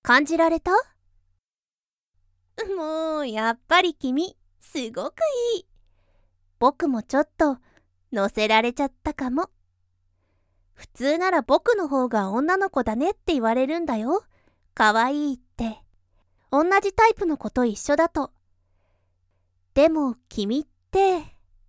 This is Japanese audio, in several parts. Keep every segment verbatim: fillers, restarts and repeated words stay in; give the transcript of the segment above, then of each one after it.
感じられた？もう、やっぱり君、すごくいい。僕もちょっと、乗せられちゃったかも。普通なら僕の方が女の子だねって言われるんだよ。かわいいって。同じタイプの子と一緒だと。でも、君って。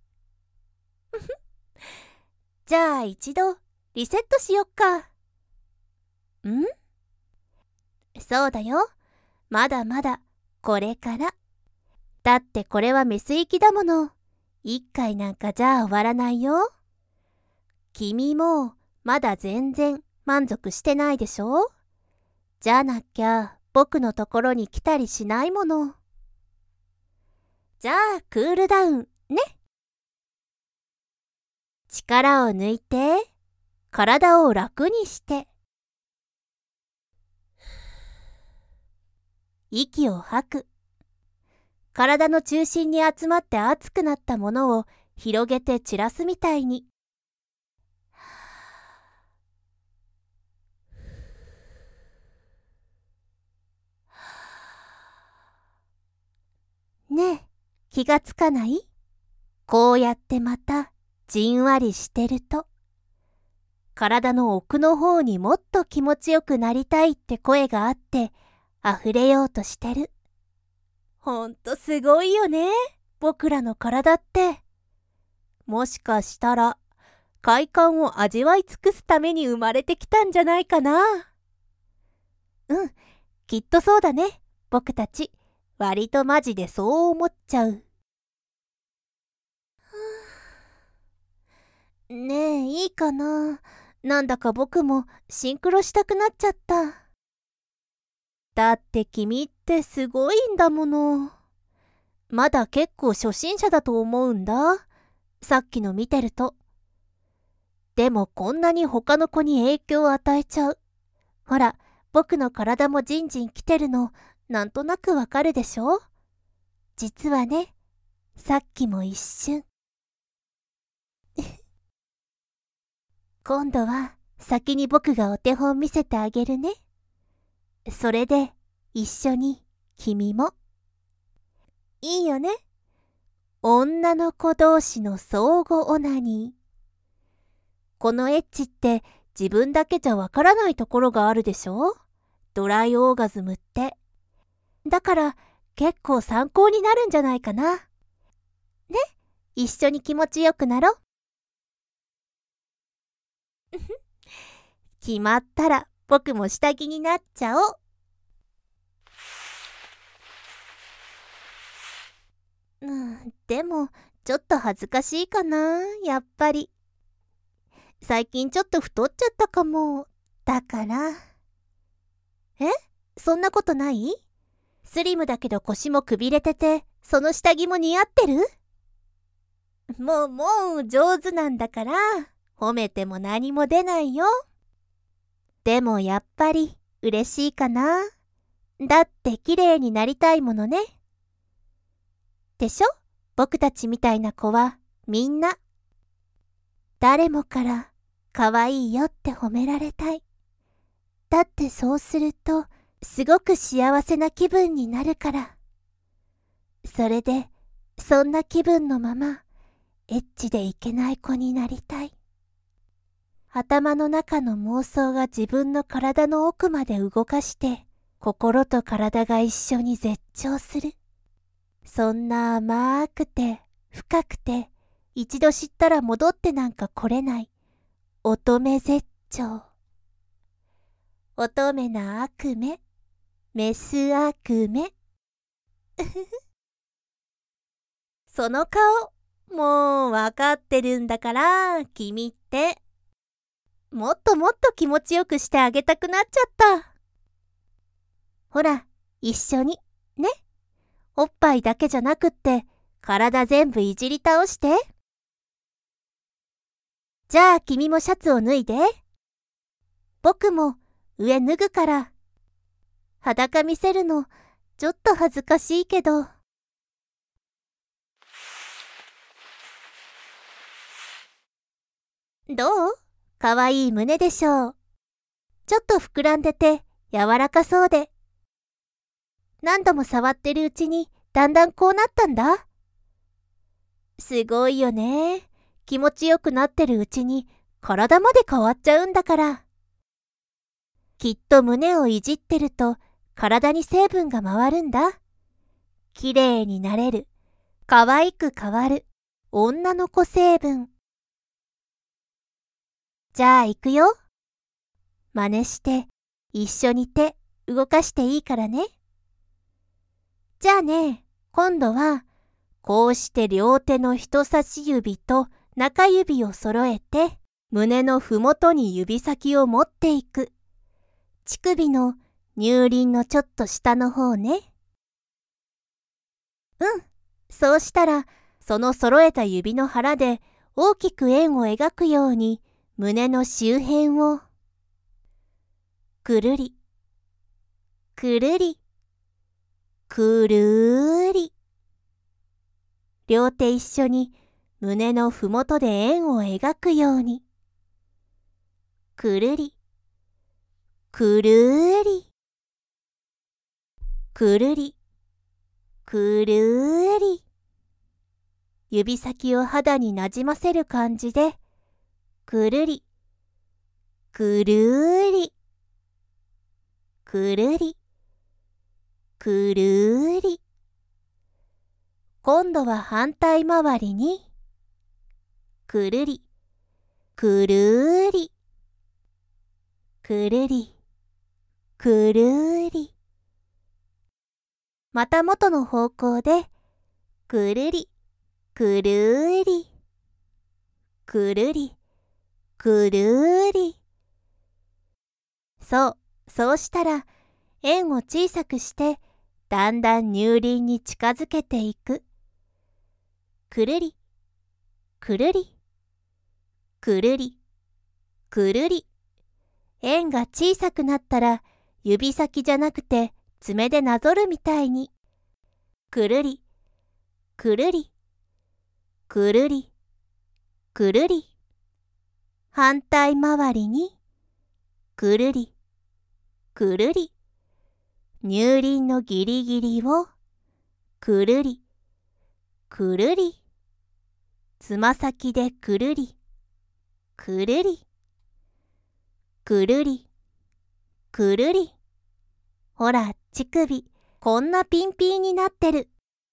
じゃあ一度、リセットしよっか。ん？そうだよ。まだまだ、これから。だってこれはメス行きだもの。一回なんかじゃあ終わらないよ。君も、まだ全然満足してないでしょ？じゃなきゃ、僕のところに来たりしないもの。じゃあ、クールダウン、ね。力を抜いて、体を楽にして。息を吐く。体の中心に集まって熱くなったものを広げて散らすみたいに。ねえ、気がつかない？こうやってまたじんわりしてると、体の奥の方にもっと気持ちよくなりたいって声があって溢れようとしてる。ほんとすごいよね、僕らの体って。もしかしたら快感を味わい尽くすために生まれてきたんじゃないかな。うん、きっとそうだね。僕たち割とマジでそう思っちゃう。ねえ、いいかな。なんだか僕もシンクロしたくなっちゃった。だって君ってすごいんだもの。まだ結構初心者だと思うんだ。さっきの見てると。でもこんなに他の子に影響を与えちゃう。ほら、僕の体もジンジン来てるの、なんとなくわかるでしょ？実はね、さっきも一瞬。今度は先に僕がお手本見せてあげるね。それで一緒に君も。いいよね。女の子同士の相互オナニー。このエッチって自分だけじゃわからないところがあるでしょ？ドライオーガズムって。だから結構参考になるんじゃないかな。ね？一緒に気持ちよくなろ。決まったら僕も下着になっちゃおう。うん、でもちょっと恥ずかしいかな、やっぱり。最近ちょっと太っちゃったかも。だから。え？そんなことない？スリムだけど腰もくびれてて、その下着も似合ってる？もうもう上手なんだから、褒めても何も出ないよ。でもやっぱり嬉しいかな。だって綺麗になりたいものね。でしょ？僕たちみたいな子はみんな。誰もから可愛いよって褒められたい。だってそうするとすごく幸せな気分になるから。それでそんな気分のままエッチでいけない子になりたい。頭の中の妄想が自分の体の奥まで動かして心と体が一緒に絶頂する。そんな甘くて深くて一度知ったら戻ってなんか来れない乙女絶頂。乙女な悪夢、メス悪夢。その顔、もうわかってるんだから、君って。もっともっと気持ちよくしてあげたくなっちゃった。ほら、一緒に、ね。おっぱいだけじゃなくって、体全部いじり倒して。じゃあ君もシャツを脱いで。僕も上脱ぐから。裸見せるの、ちょっと恥ずかしいけど。どう？かわいい胸でしょう。ちょっと膨らんでて柔らかそうで何度も触ってるうちにだんだんこうなったんだ。すごいよね。気持ちよくなってるうちに体まで変わっちゃうんだから。きっと胸をいじってると体に成分が回るんだ。きれいになれる。可愛く変わる。女の子成分。じゃあ行くよ。真似して一緒に手動かしていいからね。じゃあね、今度はこうして両手の人差し指と中指を揃えて胸のふもとに指先を持っていく。乳首の乳輪のちょっと下の方ね。うん、そうしたらその揃えた指の腹で大きく円を描くように胸の周辺をくるり、くるり、くるーり。両手一緒に胸のふもとで円を描くように。くるり、くるーり、くるり、くるーり。指先を肌になじませる感じで、くるり、くるーり、くるり、くるーり。今度は反対回りに、くるり、くるーり、くるり、くるーり。また元の方向で、くるり、くるーり、くるり、くるーり。そう、そうしたら、円を小さくして、だんだん乳輪に近づけていく。くるり、くるり、くるり、くるり。円が小さくなったら、指先じゃなくて爪でなぞるみたいに。くるり、くるり、くるり、くるり。反対回りに、くるり、くるり。乳輪のギリギリを、くるり、くるり。つま先でくるり、くるり、くるり、くるり。ほら、乳首、こんなピンピンになってる。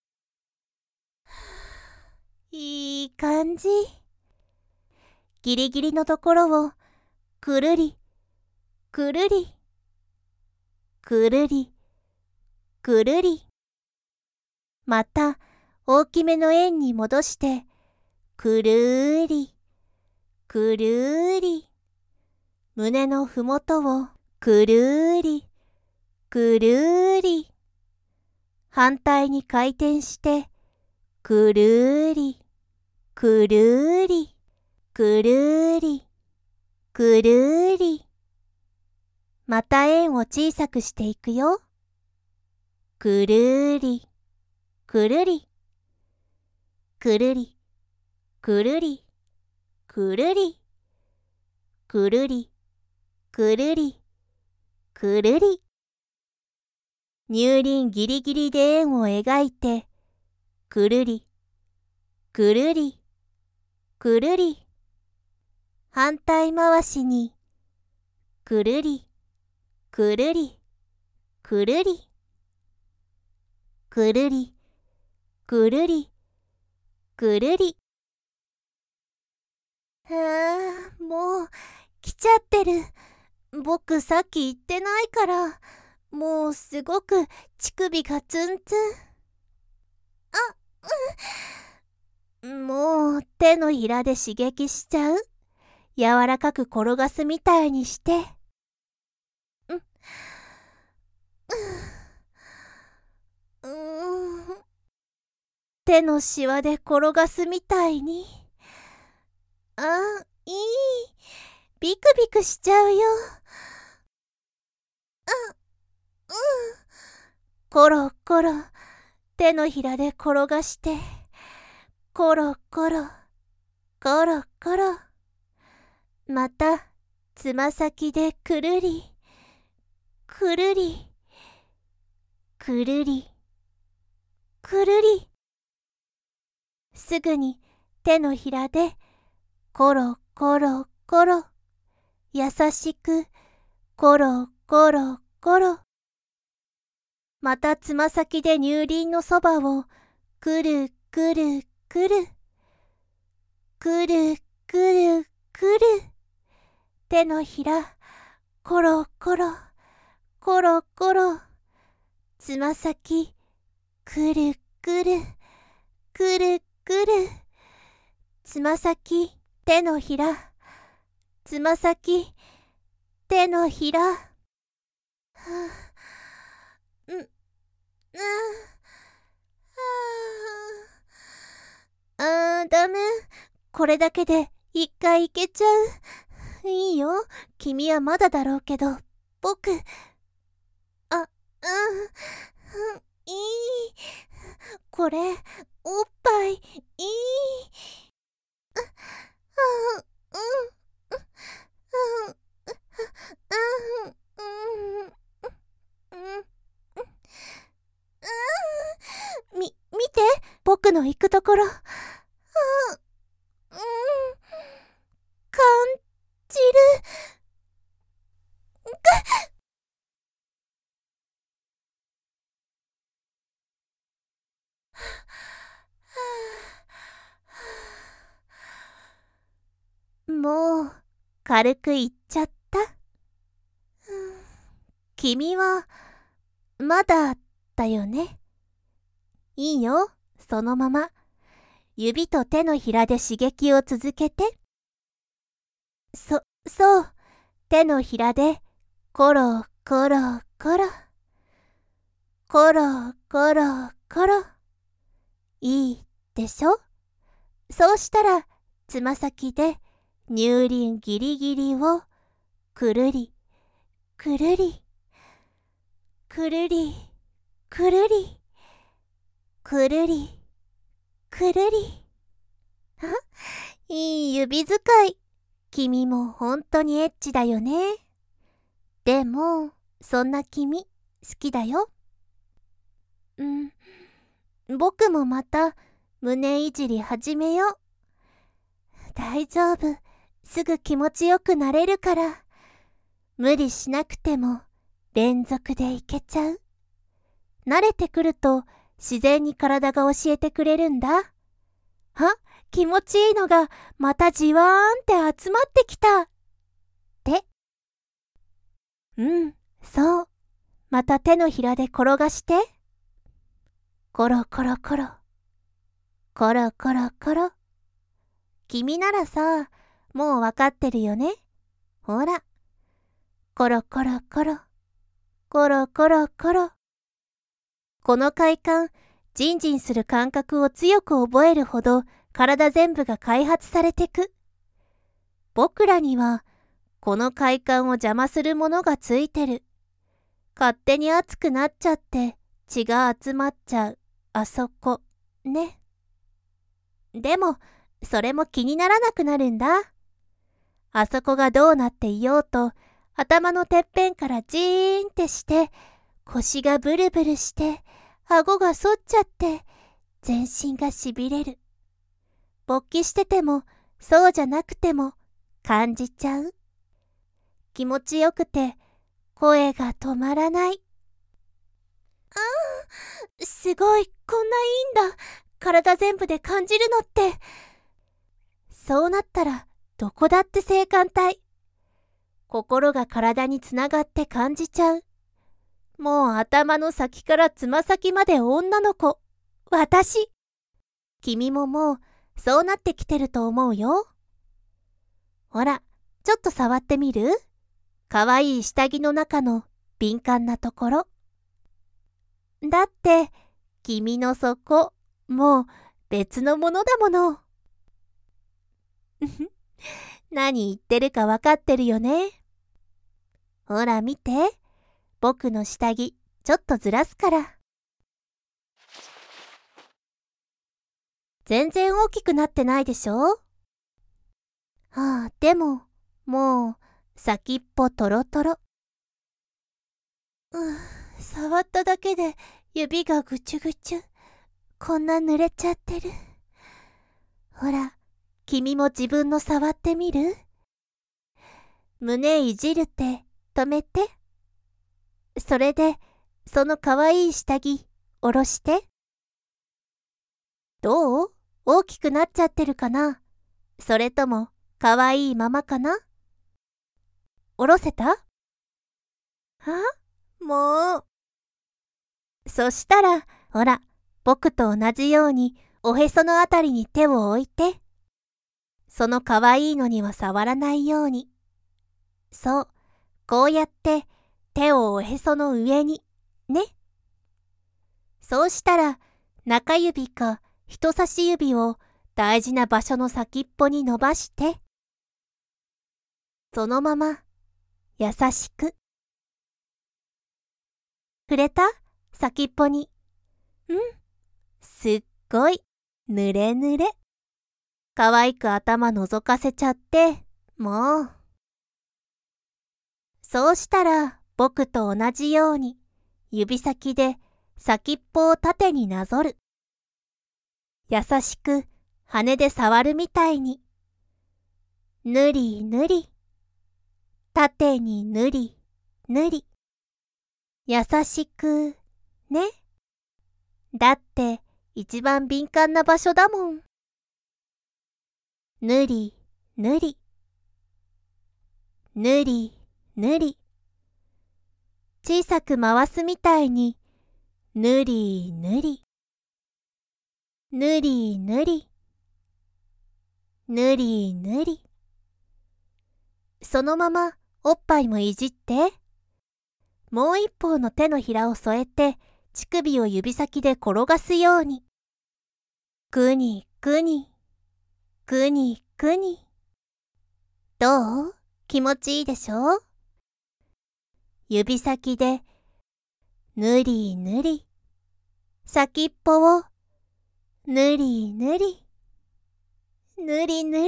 いい感じ。ギリギリのところを、くるり、くるり、くるり、くるり。また、大きめの円に戻して、くるーり、くるーり。胸のふもとを、くるーり、くるーり。反対に回転して、くるーり、くるーり、くるーり、くるーり。また円を小さくしていくよ。くるーり、くるり、くるり、くるり、くるり、くるり、くるり、くるり。乳輪ギリギリで円を描いて、くるり、くるり、くるり。反対回しに、くるり、くるり、くるり、くるり、くるり、くるり。はあ、もう来ちゃってる。僕さっき言ってないから、もうすごく乳首がツンツン。あ、うん。もう手のひらで刺激しちゃう。柔らかく転がすみたいにして。うん。うーん。手のしわで転がすみたいに。あ、いい。ビクビクしちゃうよ。あ、うん。コロコロ、手のひらで転がして、コロコロ、コロコロ。また、つま先でくるり、くるり、 くるり、くるり。すぐに手のひらでコロコロコロ、優しくコロコロコロ。またつま先で乳輪のそばをくるくるくる、くるくるくる。手のひらコロコロコロコロ、つま先くるくるくるくる。つま先手のひら、つま先手のひら。はあ、ん、ん、あー、ダメ。これだけで一回いけちゃう。いいよ。君はまだだろうけど、僕、あ、うん、いい。これ、おっぱい、いい。あ、あ、うん、うん、うん、うん、うん。み、見て、僕の行くところ。あ、うん、感じる。もう、軽く言っちゃった。君は、まだ、だよね。いいよ、そのまま。指と手のひらで刺激を続けて。そ、そう。手のひらで、コロコロコロ。コロコロコロ。いいでしょ？そうしたら、つま先で乳輪ギリギリをくるり、くるり、くるり、くるり、くるり、くるり。あ、いい指使い。君も本当にエッチだよね。でも、そんな君、好きだよ。うん、僕もまた胸いじり始めよう。大丈夫。すぐ気持ちよくなれるから。無理しなくても連続でいけちゃう。慣れてくると自然に体が教えてくれるんだ。あ、気持ちいいのがまたじわーんって集まってきた。って。うん、そう。また手のひらで転がして。コロコロコロ。コロコロコロ。君ならさ、もうわかってるよね。ほら。コロコロコロ。コロコロコロ。この快感、ジンジンする感覚を強く覚えるほど体全部が開発されてく。僕らには、この快感を邪魔するものがついてる。勝手に熱くなっちゃって血が集まっちゃう、あそこ、ね。でも、それも気にならなくなるんだ。あそこがどうなっていようと、頭のてっぺんからジーンってして、腰がブルブルして、顎が反っちゃって、全身がしびれる。勃起してても、そうじゃなくても、感じちゃう。気持ちよくて、声が止まらない。ああ、すごい、こんないいんだ。体全部で感じるのって。そうなったら、どこだって性感帯。心が体につながって感じちゃう。もう頭の先からつま先まで女の子。私。君ももう、そうなってきてると思うよ。ほら、ちょっと触ってみる？かわいい下着の中の敏感なところ。だって、君の底、もう別のものだもの。何言ってるかわかってるよね。ほら見て、僕の下着、ちょっとずらすから。全然大きくなってないでしょ？はあ、でも、もう、先っぽトロトロ。う触っただけで指がぐちゅぐちゅ。こんな濡れちゃってる。ほら、君も自分の触ってみる？胸いじるって止めて。それで、そのかわいい下着、下ろして。どう？大きくなっちゃってるかな？それとも、かわいいままかな？下ろせた？あ？もう。そしたら、ほら、僕と同じように、おへそのあたりに手を置いて。そのかわいいのには触らないように。そう、こうやって手をおへその上に、ね。そうしたら、中指か人差し指を大事な場所の先っぽに伸ばして、そのまま、優しく。触れた？先っぽに。うん。すっごい、ぬれぬれ。かわいく頭覗かせちゃって、もう。そうしたら、僕と同じように、指先で先っぽを縦になぞる。優しく羽で触るみたいに。ぬりぬり。縦にぬりぬり。優しく、ね。だって、一番敏感な場所だもん。ぬりぬり。ぬりぬり。小さく回すみたいに、ぬりぬり。ぬりぬり。ぬりぬり。そのままおっぱいもいじって。もう一方の手のひらを添えて、乳首を指先で転がすように。くにくに。くにくに。どう？気持ちいいでしょ？指先で、ぬりぬり。先っぽを、ぬりぬり。ぬりぬり。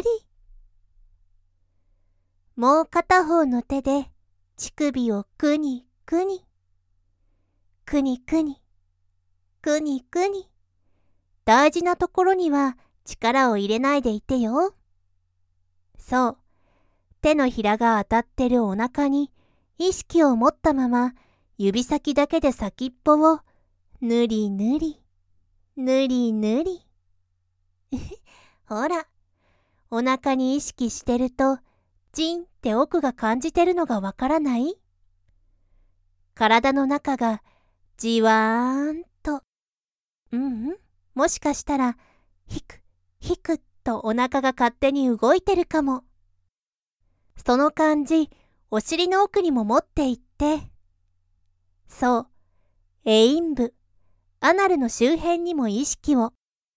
もう片方の手で、乳首をくにくに。くにくに。くにくに。大事なところには力を入れないでいてよ。そう。手のひらが当たってるお腹に意識を持ったまま指先だけで先っぽをぬりぬり、ぬりぬり。ほら、お腹に意識してるとジンって奥が感じてるのがわからない？体の中がじわーんと。うんうん。もしかしたら、ひく、ひくっとお腹が勝手に動いてるかも。その感じ、お尻の奥にも持っていって。そう、エイン部、アナルの周辺にも意識を。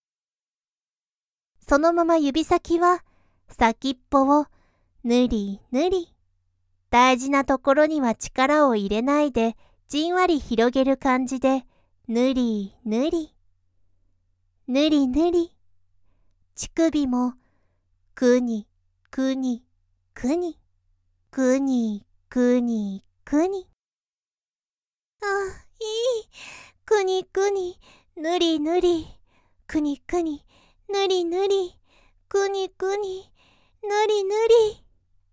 そのまま指先は、先っぽをぬりぬり。大事なところには力を入れないで、じんわり広げる感じで、ぬりぬり。ぬりぬり。乳首も、くに、くに、くに。くに、くに、くに。あ、いい。くにくに、ぬりぬり。くにくに、ぬりぬり。くにくに、ぬりぬり。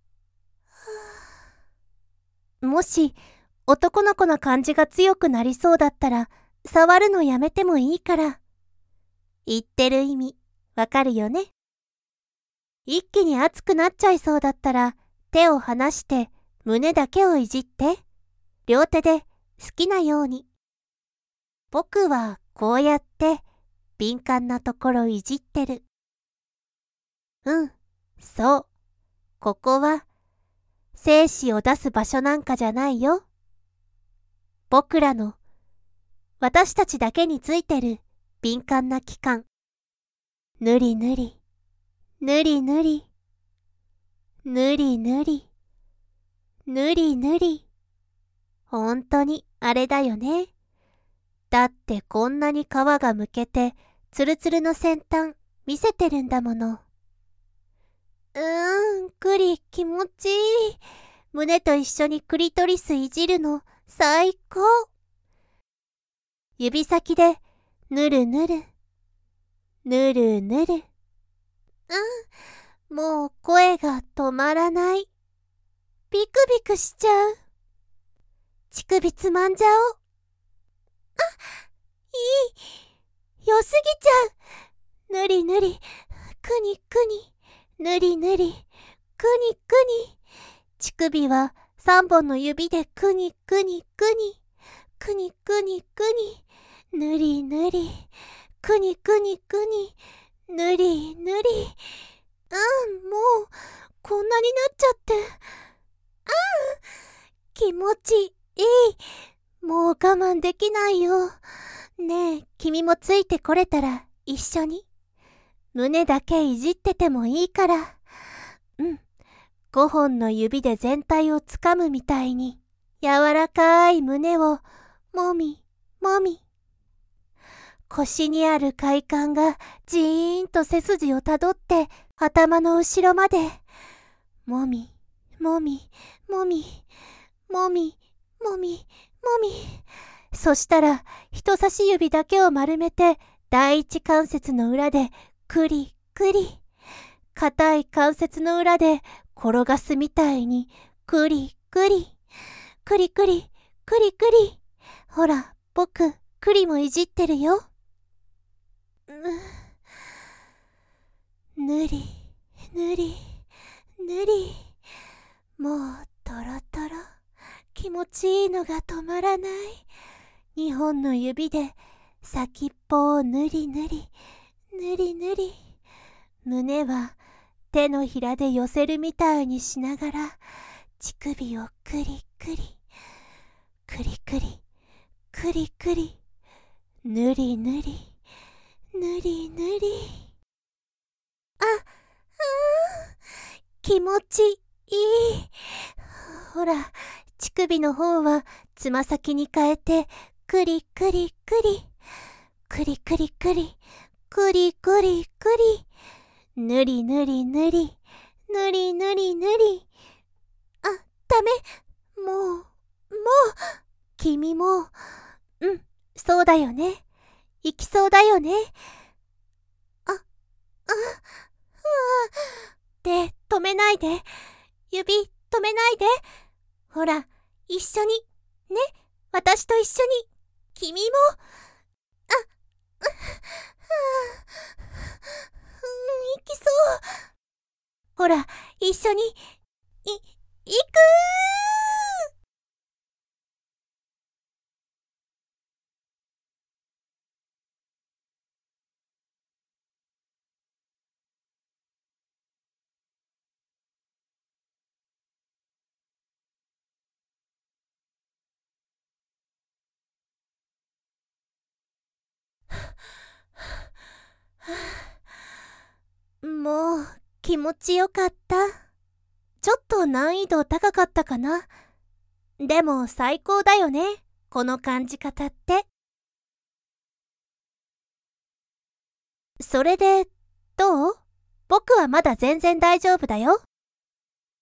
もし、男の子の感じが強くなりそうだったら、触るのやめてもいいから。言ってる意味、わかるよね。一気に熱くなっちゃいそうだったら、手を離して胸だけをいじって。両手で好きなように。僕はこうやって敏感なところいじってる。うん、そう。ここは精子を出す場所なんかじゃないよ。僕らの、私たちだけについてる敏感な器官。ぬりぬり、ぬりぬり、ぬりぬり、ぬりぬり。ほんとにあれだよね。だってこんなに皮がむけて、ツルツルの先端見せてるんだもの。うーん、クリ気持ちいい。胸と一緒にクリトリスいじるの最高。 指先でぬるぬる、ぬるぬる。うん、もう声が止まらない。ビクビクしちゃう。乳首つまんじゃおう。あ、いい。良すぎちゃう。ぬりぬり、くにくに、ぬりぬり、くにくに。乳首は三本の指でくにくにくに、くにくにくに、ぬりぬり、くにくにくに、ぬりぬり。うん、もう、こんなになっちゃって。ああ、気持ちいい。もう我慢できないよ。ねえ、君もついてこれたら一緒に。胸だけいじっててもいいから。うん。ごほんの指で全体をつかむみたいに、柔らかい胸をもみ、もみ。腰にある快感がじーんと背筋をたどって頭の後ろまで、もみ、もみ、もみ、もみ、もみ、もみ。そしたら人差し指だけを丸めて第一関節の裏でクリクリ。硬い関節の裏で転がすみたいにクリクリ。クリクリ、クリクリ。ほら、僕、クリもいじってるよ。ぬり、ぬり、ぬり。もうトロトロ。気持ちいいのが止まらない。二本の指で先っぽをぬりぬり、ぬりぬり。胸は手のひらで寄せるみたいにしながら乳首をクリクリ、クリクリ、クリクリ、ぬりぬり、ぬりぬり。あ、あー、気持ちいい。ほら、乳首の方はつま先に変えてクリクリクリ、クリクリクリ、クリクリクリ、ぬりぬりぬり、ぬりぬりぬり。あ、ダメ。もう、もう、君も、うん、そうだよね。行きそうだよね。あ、あ、あ、で、止めないで。指、止めないで。ほら、一緒に、ね、私と一緒に、君も、あ、あ、あ、行きそう。ほら、一緒に、い、行くもう、気持ちよかった。ちょっと難易度高かったかな。でも最高だよね、この感じ方って。それで、どう？僕はまだ全然大丈夫だよ。